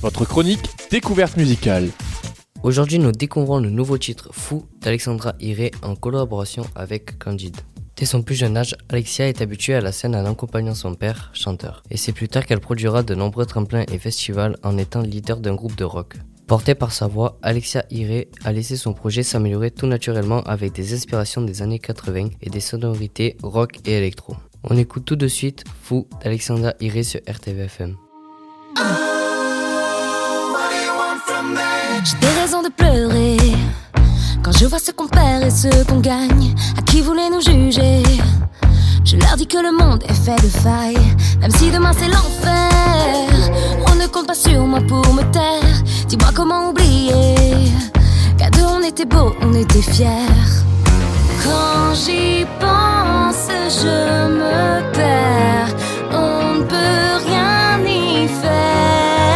votre chronique découverte musicale. Aujourd'hui, nous découvrons le nouveau titre Fou d'Alexandra Iré en collaboration avec Candide. Dès son plus jeune âge, Alexia est habituée à la scène en accompagnant son père, chanteur. Et c'est plus tard qu'elle produira de nombreux tremplins et festivals en étant leader d'un groupe de rock. Portée par sa voix, Alexia Iré a laissé son projet s'améliorer tout naturellement avec des inspirations des années 80 et des sonorités rock et électro. On écoute tout de suite Fou d'Alexandra Iré sur RTVFM. J'ai des raisons de pleurer quand je vois ce qu'on perd et ce qu'on gagne. À qui voulait nous juger? Je leur dis que le monde est fait de failles, même si demain c'est l'enfer. On ne compte pas sur moi pour me taire. Dis-moi comment oublier qu'à deux on était beaux, on était fiers. Quand j'y pense, je me perds. On ne peut rien y faire.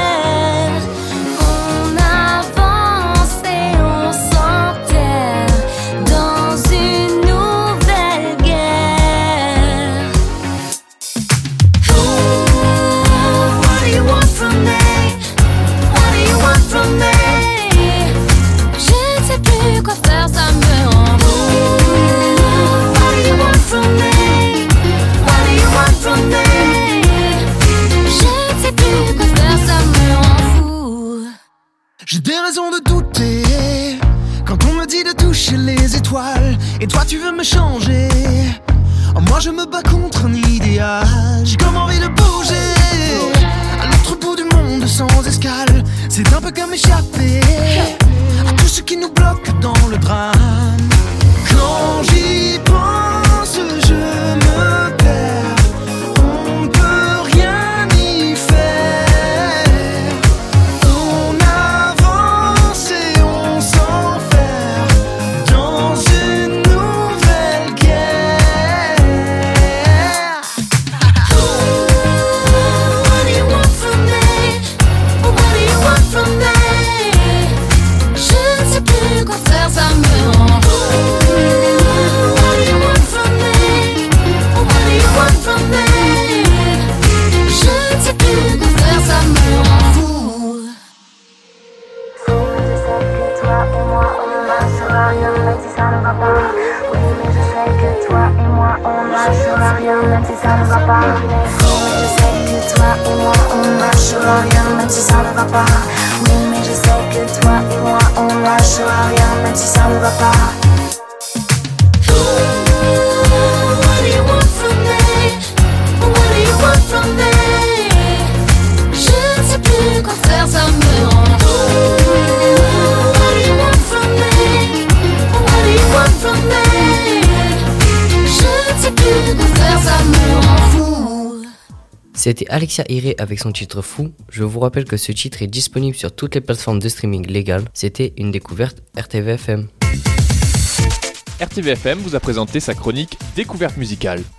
J'ai des raisons de douter quand on me dit de toucher les étoiles. Et toi tu veux me changer. Oh, moi je me bats contre un idéal. J'ai comme envie de bouger à l'autre bout du monde sans escale. C'est un peu comme échapper à tout ce qui nous bloque dans le drame. Quand j'y pense, je me perds. On ne peut rien y faire. On avance et on s'enferme dans une nouvelle guerre. What do you want from me? What do you want from me? Je ne sais plus quoi faire, ça me rend fou. What do you want from me? What do you want from me? Je ne sais plus quoi faire, ça me rend fou. Je sais que toi et moi on lâchera rien même si ça ne va pas. Oui mais je sais que toi et moi on lâchera rien même si ça ne va pas. Je sais que toi et moi on lâchera rien même si ça ne va pas. Oui mais je sais que toi et moi on lâchera rien même si ça ne va pas. What do you want from me? What do you want from me? Je ne sais plus quoi faire, ça me rend fou. What do you want from me? What do you want from me? Je ne sais plus quoi faire, ça me rend fou. C'était Alexia Iré avec son titre Fou. Je vous rappelle que ce titre est disponible sur toutes les plateformes de streaming légales. C'était une découverte RTVFM. RTVFM vous a présenté sa chronique découverte musicale.